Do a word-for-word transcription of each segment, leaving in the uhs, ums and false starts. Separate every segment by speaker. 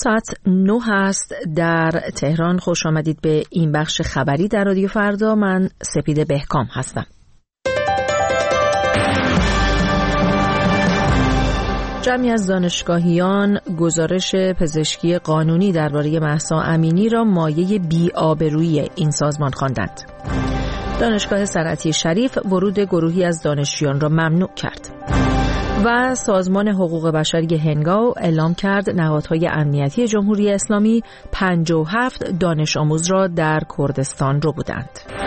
Speaker 1: ساعت نه هست در تهران. خوش آمدید به این بخش خبری در رادیو فردا. من سپیده بهکام هستم. جمعی از دانشگاهیان گزارش پزشکی قانونی درباره مهسا امینی را مایه بی‌آبرویی این سازمان خواندند. دانشگاه صنعتی شریف ورود گروهی از دانشجویان را ممنوع کرد و سازمان حقوق بشری هنگاو اعلام کرد نهادهای امنیتی جمهوری اسلامی پنجاه و هفت دانش آموز را در کردستان ربودند.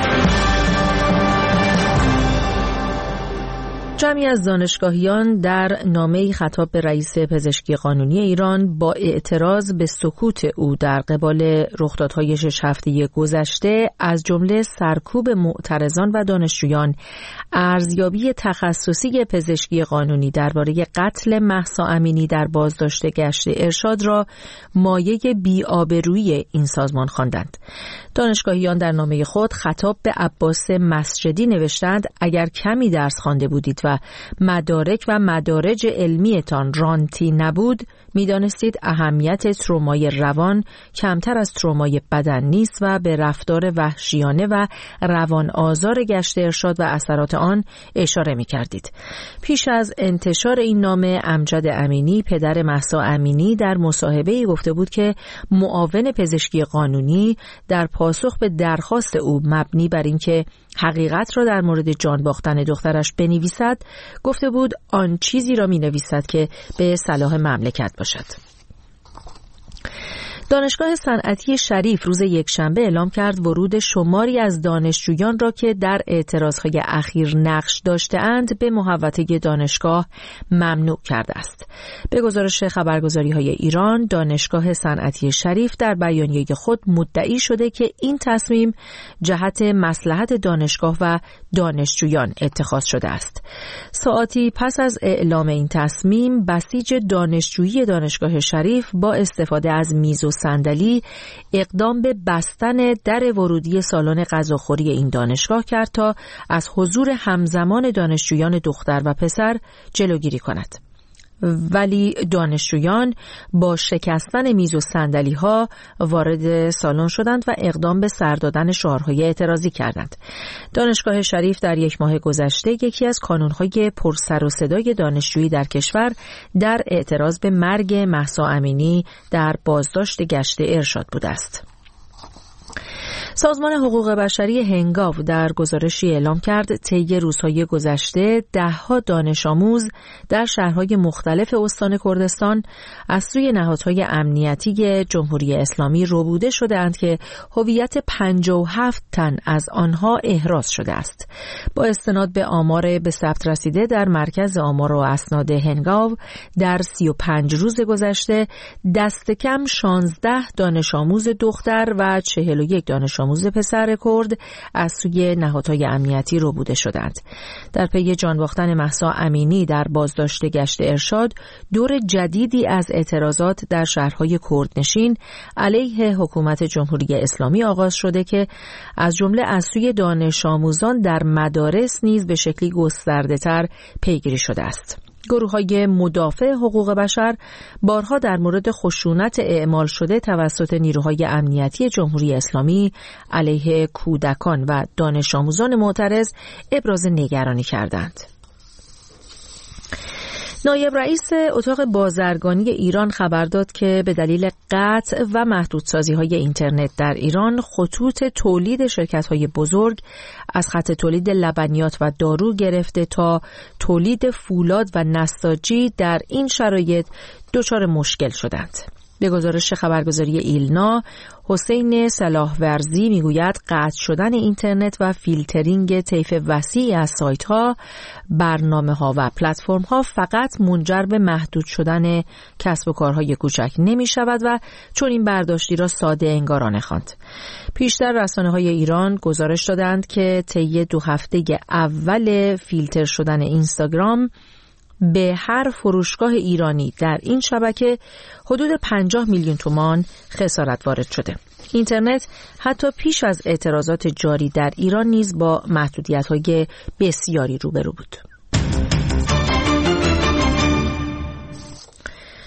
Speaker 1: جمعی از دانشگاهیان در نامه‌ای خطاب به رئیس پزشکی قانونی ایران با اعتراض به سکوت او در قبال رخدادهای شش هفته گذشته از جمله سرکوب معترضان و دانشجویان ارزیابی تخصصی پزشکی قانونی درباره قتل مهسا امینی در بازداشت گشت ارشاد را مایه بی‌آبرویی این سازمان خواندند. دانشگاهیان در نامه خود خطاب به عباس مسجدی نوشتند: اگر کمی درس خوانده بودید و مدارک و مدارج علمیتان رانتی نبود، می‌دانستید اهمیت ترومای روان کمتر از ترومای بدن نیست و به رفتار وحشیانه و روان آزار گشت ارشاد و اثرات آن اشاره می‌کردید. پیش از انتشار این نامه، امجد امینی پدر مهسا امینی در مصاحبه‌ای گفته بود که معاون پزشکی قانونی در پاسخ به درخواست او مبنی بر اینکه حقیقت را در مورد جان باختن دخترش بنویسد، گفته بود آن چیزی را می‌نویسد که به صلاح مملکت باشد. دانشگاه صنعتی شریف روز یکشنبه اعلام کرد ورود شماری از دانشجویان را که در اعتراضهای اخیر نقش داشته‌اند به محوطه دانشگاه ممنوع کرده است. به گزارش خبرگزاری‌های ایران، دانشگاه صنعتی شریف در بیانیه خود مدعی شده که این تصمیم جهت مصلحت دانشگاه و دانشجویان اتخاذ شده است. ساعاتی پس از اعلام این تصمیم، بسیج دانشجویی دانشگاه شریف با استفاده از میز و صندلی اقدام به بستن در ورودی سالن غذاخوری این دانشگاه کرد تا از حضور همزمان دانشجویان دختر و پسر جلوگیری کند. ولی دانشجویان با شکستن میز و صندلی ها وارد سالن شدند و اقدام به سر دادن شعارهای اعتراضی کردند. دانشگاه شریف در یک ماه گذشته یکی از کانونهای پرسر و صدای دانشجویی در کشور در اعتراض به مرگ مهسا امینی در بازداشت گشت ارشاد بوده است. سازمان حقوق بشری هنگاو در گزارشی اعلام کرد طی روزهای گذشته ده‌ها دانش آموز در شهرهای مختلف استان کردستان از سوی نهادهای امنیتی جمهوری اسلامی ربوده شده‌اند که هویت پنجاه و هفت تن از آنها احراز شده است. با استناد به آمار به ثبت رسیده در مرکز آمار و اسناد هنگاو، در سی و پنج روز گذشته دست کم شانزده دانش آموز دختر و چهل و یک دانش آموز پسر کرد از سوی نهادهای امنیتی ربوده شدند. در پی جان باختن مهسا امینی در بازداشت گشت ارشاد، دور جدیدی از اعتراضات در شهرهای کردنشین علیه حکومت جمهوری اسلامی آغاز شده که از جمله از سوی دانش آموزان در مدارس نیز به شکلی گسترده‌تر پیگیری شده است. گروه‌های مدافع حقوق بشر بارها در مورد خشونت اعمال شده توسط نیروهای امنیتی جمهوری اسلامی علیه کودکان و دانش آموزان معترض ابراز نگرانی کردند. نایب رئیس اتاق بازرگانی ایران خبر داد که به دلیل قطع و محدودسازی‌های اینترنت در ایران، خطوط تولید شرکت‌های بزرگ از خط تولید لبنیات و دارو گرفته تا تولید فولاد و نساجی در این شرایط دچار مشکل شدند. به گزارش خبرگزاری ایلنا، حسین صلاحورزی میگوید قطع شدن اینترنت و فیلترینگ طیف وسیعی از سایت‌ها، برنامه‌ها و پلتفرم‌ها فقط منجر به محدود شدن کسب و کارهای کوچک نمی‌شود و چون این برداشتی را ساده انگارانه خواند. پیشتر رسانه‌های ایران گزارش دادند که طی دو هفته اول فیلتر شدن اینستاگرام به هر فروشگاه ایرانی در این شبکه حدود پنجاه میلیون تومان خسارت وارد شده. اینترنت حتی پیش از اعتراضات جاری در ایران نیز با محدودیت‌های بسیاری روبرو بود.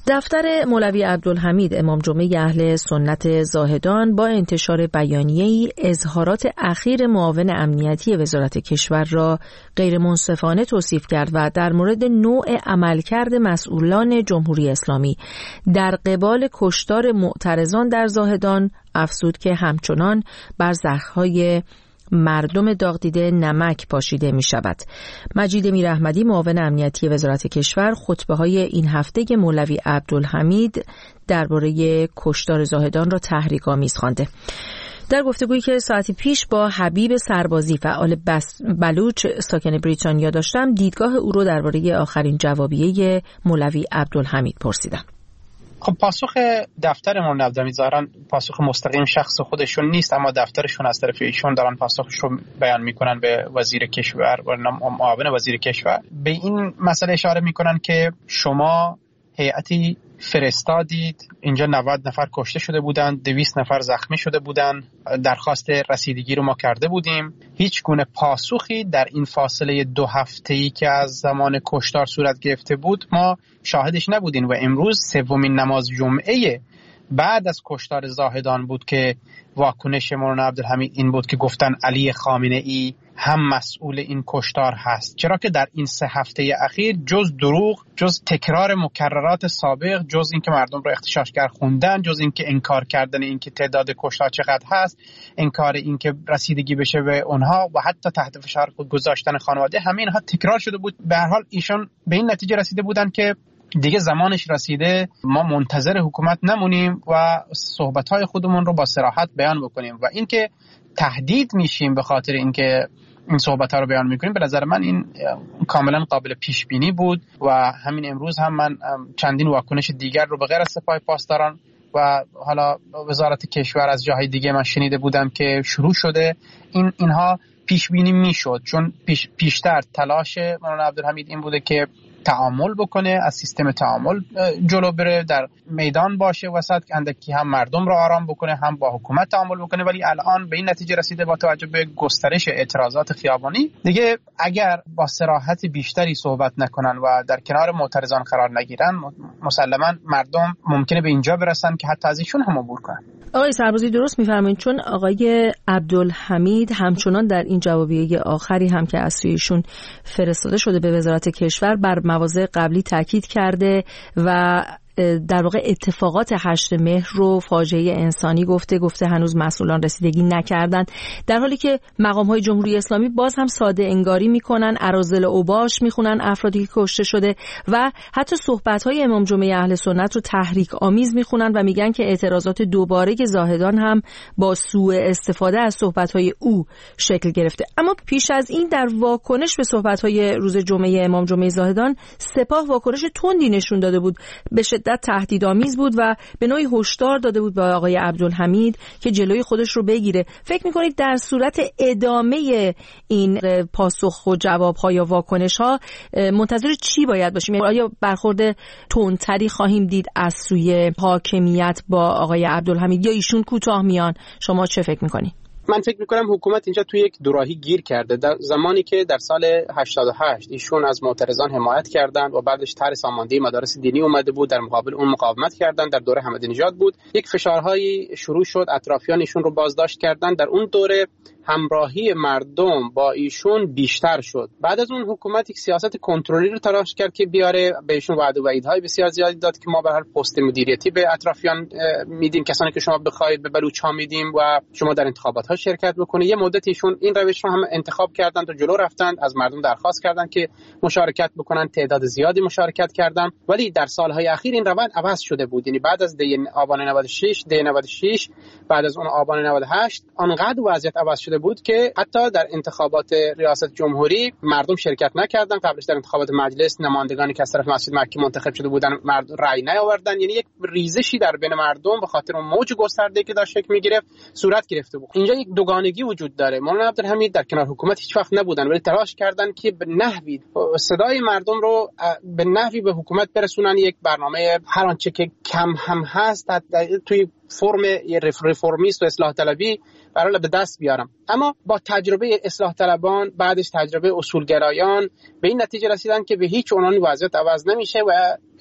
Speaker 1: دفتر مولوی عبدالحمید امام جمعه اهل سنت زاهدان با انتشار بیانیه‌ای اظهارات اخیر معاون امنیتی وزارت کشور را غیر منصفانه توصیف کرد و در مورد نوع عملکرد مسئولان جمهوری اسلامی در قبال کشتار معترضان در زاهدان افزود که همچنان بر زخم‌های مردم داغ دیده نمک پاشیده می شود. مجید میراحمدی معاون امنیتی وزارت کشور خطبه های این هفته مولوی عبدالحمید درباره کشتار زاهدان را تحریک‌آمیز خوانده. در گفتگویی که ساعتی پیش با حبیب سربازی فعال بلوچ ساکن بریتانیا داشتم، دیدگاه او را درباره آخرین جوابیه مولوی عبدالحمید پرسیدم.
Speaker 2: خب پاسخ دفتر مولوی عبدالحمید ظاهراً پاسخ مستقیم شخص خودشون نیست، اما دفترشون از طرف ایشون دارن پاسخش رو بیان میکنن به وزیر کشور و معاون وزیر کشور. به این مسئله اشاره میکنن که شما هیئتی فرستادید اینجا، نود نفر کشته شده بودند، دویست نفر زخمی شده بودند، درخواست رسیدگی رو ما کرده بودیم، هیچ گونه پاسخی در این فاصله دو هفته‌ای که از زمان کشتار صورت گرفته بود ما شاهدش نبودیم. و امروز سومین نماز جمعه بعد از کشتار زاهدان بود که واکنش مولانا عبدالحمید این بود که گفتن علی خامنه‌ای هم مسئول این کشتار هست، چرا که در این سه هفته اخیر جز دروغ، جز تکرار مکررات سابق، جز اینکه مردم رو اغتشاشگر خوندن، جز اینکه انکار کردن اینکه تعداد کشتار چقدر هست، انکار اینکه رسیدگی بشه به اونها و حتی تحت فشار گذاشتن خانواده، همه اینها تکرار شده بود. به هر حال ایشون به این نتیجه رسیده بودن که دیگه زمانش رسیده، ما منتظر حکومت نمونیم و صحبت‌های خودمون رو با صراحت بیان بکنیم و اینکه تهدید میشیم به خاطر اینکه این صحبت‌ها رو بیان میکنیم، به نظر من این کاملا قابل پیش بینی بود و همین امروز هم من چندین واکنش دیگر رو به غیر از سپاه پاسداران و حالا وزارت کشور از جاهای دیگه من شنیده بودم که شروع شده. این اینها پیش بینی میشد، چون پیش پیشتر تلاش مولانا عبدالحمید این بوده که تعامل بکنه، از سیستم تعامل جلو بره، در میدان باشه وسط، اندکی هم مردم رو آرام بکنه هم با حکومت تعامل بکنه. ولی الان به این نتیجه رسیده با توجه به گسترش اعتراضات خیابانی دیگه اگر با صراحت بیشتری صحبت نکنن و در کنار معترضان قرار نگیرن، مسلما مردم ممکنه به اینجا برسن که حتی از ایشون هم عبور کنن.
Speaker 1: آقای سربازی درست می‌فرمایید، چون آقای عبدالحمید همچنان در این جوابیه آخری هم که از سوی ایشون فرستاده شده به وزارت کشور بر مواضع قبلی تاکید کرده و در واقع اتفاقات هشت مهر رو فاجعه انسانی گفته گفته هنوز مسئولان رسیدگی نکردند، در حالی که مقام‌های جمهوری اسلامی باز هم ساده انگاری میکنن، اراذل اوباش میخونن افرادی که کشته شده و حتی صحبت‌های امام جمعه اهل سنت رو تحریک آمیز میخونن و میگن که اعتراضات دوباره زاهدان هم با سوء استفاده از صحبت‌های او شکل گرفته. اما پیش از این در واکنش به صحبت‌های روز جمعه امام جمعه زاهدان سپاه واکنش تندی نشون داده بود، به شدت تهدیدآمیز بود و به نوعی هشدار داده بود به آقای عبدالحمید که جلوی خودش رو بگیره. فکر می‌کنید در صورت ادامه این پاسخ و جواب‌ها یا واکنش‌ها منتظر چی باید باشیم؟ آیا برخورد تندتری خواهیم دید از سوی حاکمیت با آقای عبدالحمید یا ایشون کوتاه میان؟ شما چه فکر می‌کنید؟
Speaker 2: من فکر میکنم حکومت اینجا توی یک دوراهی گیر کرده. در زمانی که در سال هشتاد و هشت ایشون از معترضان حمایت کردند و بعدش طرح ساماندهی مدارس دینی اومده بود، در مقابل اون مقاومت کردند، در دوره احمدی نژاد بود، یک فشارهایی شروع شد، اطرافیان ایشون رو بازداشت کردند. در اون دوره همراهی مردم با ایشون بیشتر شد. بعد از اون حکومت یک سیاست کنترلی رو تلاش کرد که بیاره، بهشون وعده و وعیدهای بسیار زیادی داد که ما به هر پست مدیریتی به اطرافیان میدیم، کسانی که شما بخواید به بلوچ‌ها میدیم و شما در انتخابات‌ها شرکت بکنید. یه مدت ایشون این روش رو هم انتخاب کردند و جلو رفتند، از مردم درخواست کردند که مشارکت بکنن، تعداد زیادی مشارکت کردند. ولی در سالهای اخیر این روند عوض شده بود. یعنی بعد از دی آبان نود و شش، دی نود و شش، بعد از اون آبان نود و هشت آنقدر وضعیت عوض شده بود که حتی در انتخابات ریاست جمهوری مردم شرکت نکردن. قبلش در انتخابات مجلس نمایندگانی که از طرف مسجد مکی منتخب شده بودن مردم رأی نیاوردن. یعنی یک ریزشی در بین مردم به خاطر اون موج گسترده که داشت شکل می‌گرفت صورت گرفته بود. اینجا یک دوگانگی وجود داره. مولانا عبدالحمید در کنار حکومت هیچ وقت نبودن، ولی تلاش کردن که به نحوی صدای مردم رو به نحوی به حکومت برسونن، یک برنامه هر آنچه که کم هم هست توی فرم رفرمیست و اصلاح طلبی برای به دست بیارم. اما با تجربه اصلاح طلبان، بعدش تجربه اصولگرایان، به این نتیجه رسیدن که به هیچ عنوان وضعیت عوض نمیشه و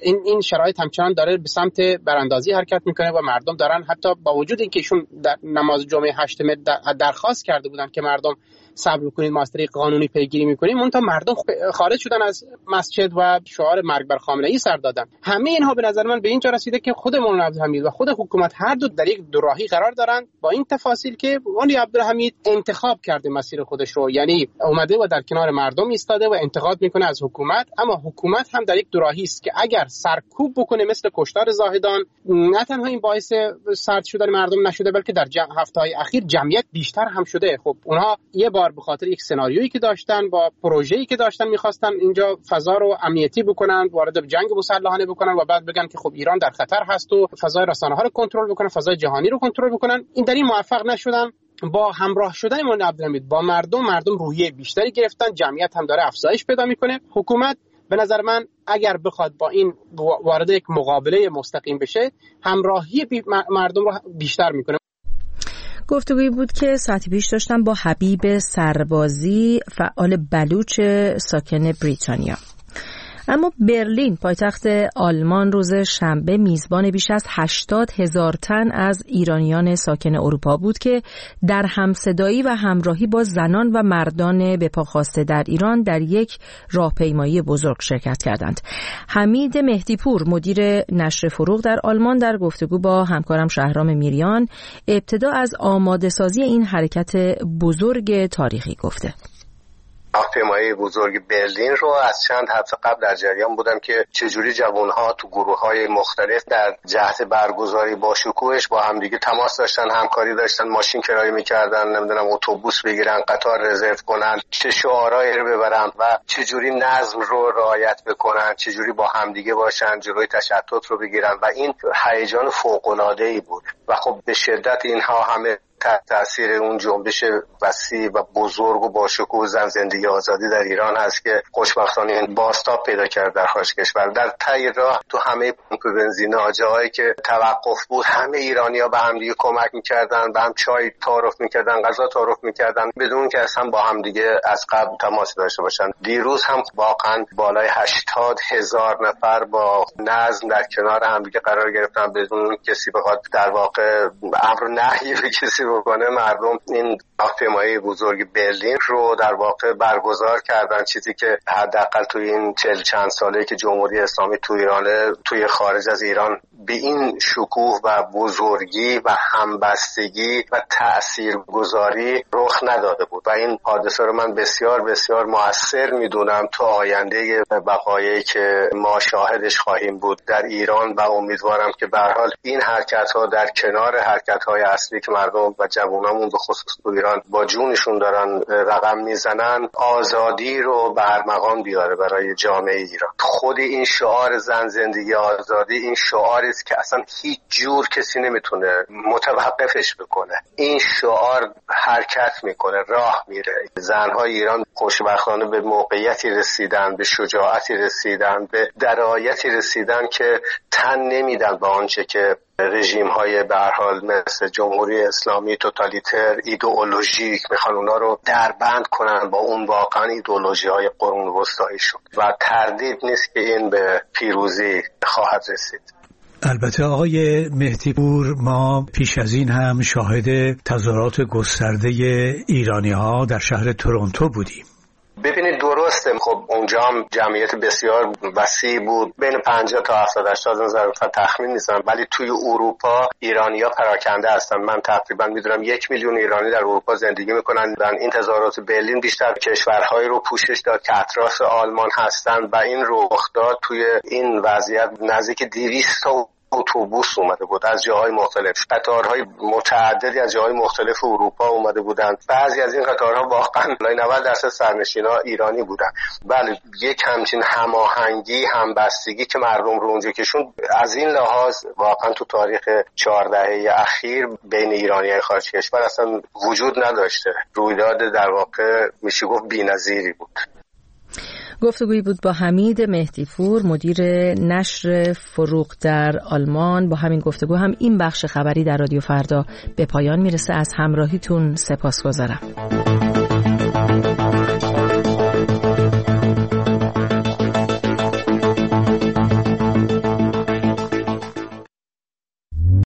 Speaker 2: این این شرایط همچنان داره به سمت براندازی حرکت میکنه و مردم دارن، حتی با وجود اینکه ایشون در نماز جمعه هشتم درخواست کرده بودن که مردم صبر کنید، ما از طریق قانونی پیگیری میکنیم، اون تا مردم خارج شدن از مسجد و شعار مرگ بر خامنه ای سر دادن. همه اینها به نظر من به اینجا رسیده که خود مولانا عبدالحمید و خود حکومت هر دو در یک دوراهی قرار دارن، با این تفاصیل که مولانا عبدالحمید انتخاب کرده مسیر خودش رو، یعنی اومده و در کنار مردم ایستاده و انتقاد میکنه از حکومت، اما حکومت هم در یک دوراهی است که اگر سرکوب بکنه مثل کشتار زاهدان، نه تنها این باعث سرد شدن مردم نشده بلکه در هفته‌های اخیر جمعیت بیشتر هم شده. خب اونها یه بار به خاطر یک سناریویی که داشتن با پروژه‌ای که داشتن می‌خواستن اینجا فضا رو امنیتی بکنن، وارد جنگ مسلحانه بکنن و بعد بگن که خب ایران در خطر هست و فضای رسانه‌ها رو کنترل بکنن، فضای جهانی رو کنترل بکنن. این در این موفق نشدن. با همراه شدن مولانا عبدالحمید با مردم مردم روحیه بیشتری گرفتن، جمعیت هم داره افزایش پیدا میکنه. حکومت به نظر من اگر بخواد با این وارد یک مقابله مستقیم بشه، همراهی مردم رو بیشتر میکنه.
Speaker 1: گفتگویی بود که ساعتی پیش داشتم با حبیب سربازی، فعال بلوچ ساکن بریتانیا. اما برلین پایتخت آلمان روز شنبه میزبان بیش از هشتاد هزار تن از ایرانیان ساکن اروپا بود که در همصدایی و همراهی با زنان و مردان به پا خاسته در ایران در یک راهپیمایی بزرگ شرکت کردند. حمید مهدیپور مدیر نشر فروغ در آلمان در گفتگو با همکارم شهرام میریان ابتدا از آماده سازی این حرکت بزرگ تاریخی گفته.
Speaker 3: راهپیمایی بزرگ برلین رو از چند هفته قبل در جریان بودم که چجوری جوان‌ها تو گروه‌های مختلف در جهت برگزاری با شکوهش با همدیگه تماس داشتن، همکاری داشتن، ماشین کرایه می‌کردن، نمیدونم اتوبوس بگیرن، قطار رزرو کنن، چه شعارهایی رو ببرن و چجوری نظم رو رعایت بکنن، چجوری با همدیگه باشن، جلوی تشتت رو بگیرن و این هیجان فوق‌العاده‌ای بود و خب به شدت اینها همه تأثیر اون جنبش وسیع و بزرگ و با شکوه زن زندگی آزادی در ایران هست که خوشبختانه بازتاب پیدا کرد در خارج کشور. در ته راه تو همه پمپ بنزینا، جاهایی که توقف بود، همه ایرانی‌ها به هم دیگه کمک می‌کردن، به هم چای تعارف می‌کردن، غذا تعارف می‌کردن بدون که اصلا با هم دیگه از قبل تماس داشته باشن. دیروز هم واقعا بالای هشتاد هزار نفر با نظم در کنار هم دیگه قرار گرفتن بدون کسی بخواد در واقع امر نهی به کسی بکنه. مردم این راهپیمایی بزرگ برلین رو در واقع برگزار کردن، چیزی که حداقل توی این چهل چند ساله که جمهوری اسلامی توی ایرانه توی خارج از ایران به این شکوه و بزرگی و همبستگی و تاثیرگذاری رخ نداده بود و این حادثه رو من بسیار بسیار مؤثر میدونم تو آینده بقایی که ما شاهدش خواهیم بود در ایران و امیدوارم که به هر حال این حرکت‌ها در کنار حرکت‌های اصلی که مردم و جوانامون به خصوص تو ایران با جونشون دارن رقم میزنن، آزادی رو به ارمغان بیاره برای جامعه ایران. خود این شعار زن زندگی آزادی این شعاری است که اصلا هیچ جور کسی نمیتونه متوقفش بکنه. این شعار حرکت میکنه، راه میره. زنهای ایران خوشبختانه به موقعیتی رسیدن، به شجاعتی رسیدن، به درایتی رسیدن که تن نمیدن به آنچه که رژیم های به هر حال مثل جمهوری اسلامی توتالیتر ایدئولوژیک میخوان اونا رو دربند کنن با اون واقعا ایدئولوژی های قرون وسطایی شد و تردید نیست که این به پیروزی خواهد رسید.
Speaker 4: البته آقای مهدیپور، ما پیش از این هم شاهد تظاهرات گسترده ایرانی ها در شهر تورنتو بودیم.
Speaker 3: ببینید درسته، خب اونجا هم جمعیت بسیار وسیع بود، بین پنجاه تا هفتاد هشتاد هزار نفر تخمین نیستن، ولی توی اروپا ایرانی‌ها پراکنده هستن. من تقریبا میدونم یک میلیون ایرانی در اروپا زندگی میکنن. در این تظاهرات برلین بیشتر کشورهایی رو پوشش داد که اطراف آلمان هستن و این رخ داد توی این وضعیت نزدیک دویست تا اتوبوس اومده بود از جاهای مختلف، قطارهای متعددی از جاهای مختلف اروپا اومده بودند. بعضی از این قطارها واقعا نود درصد سرنشینا ایرانی بودن. بله، یک همچین هماهنگی، همبستگی که مردم رو اونجا کشون، از این لحاظ واقعا تو تاریخ چهار دهه اخیر بین ایرانیای خارج کشور اصلا وجود نداشته. رویداد در واقع میشه گفت بی‌نظیری بود.
Speaker 1: گفتگویی بود با حمید مهدیپور مدیر نشر فروغ در آلمان. با همین گفتگو هم این بخش خبری در رادیو فردا به پایان میرسه. از همراهیتون سپاسگزارم.